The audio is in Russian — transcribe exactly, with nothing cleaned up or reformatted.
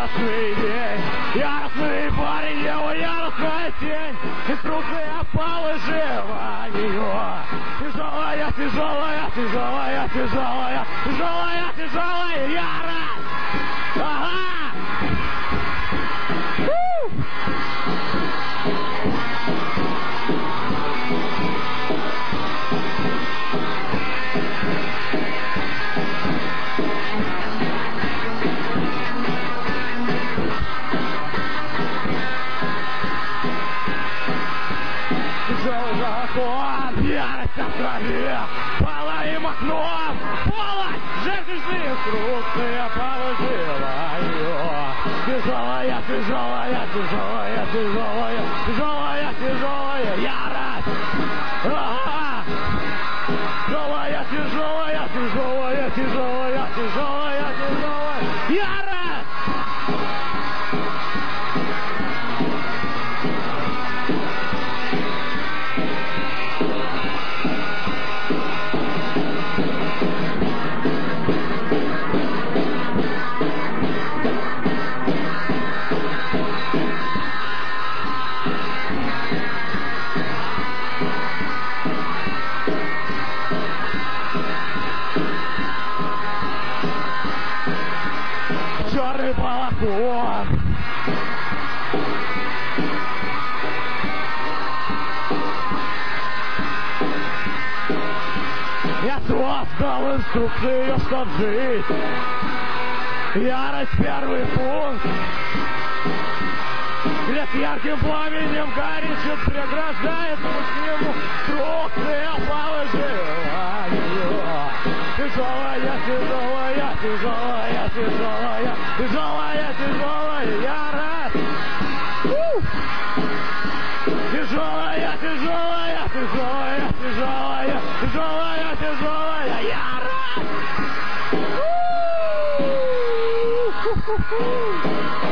яростный день, яростный парень, его яростная тень, инструкция по выживанию. Тяжелая, тяжелая, тяжелая, тяжелая, тяжелая, тяжелая ярость. Ага! У! Тяжелый закон, ярость от крови, половым окном, полость, жертвенная инструкция по выживанию. Тяжелая, тяжелая, тяжелая, тяжелая, тяжелая, тяжелая ярость. Ага! Тяжелая, тяжелая, тяжелая, тяжелая, тяжелая, тяжелая ярость. Черный балахон. Я создал инструкцию, чтоб жить. Ярость первый пункт. Лес ярким пламенем горячит, преграждает путь к нему. Инструкция по выживанию. Тяжелая, тяжелая, тяжелая, тяжелая, тяжелая, тяжелая ярость. У! Тяжелая, тяжелая, тяжелая, тяжелая, тяжелая, тяжелая ярость. У!